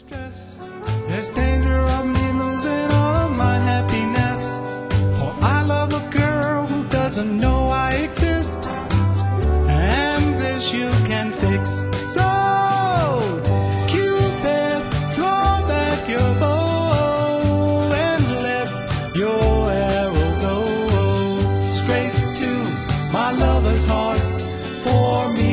stress. There's danger of me losing all of my happiness. For I love a girl who doesn't know I exist. And this you can fix. So, Cupid, draw back your bow and let your arrow go straight to my lover's heart for me.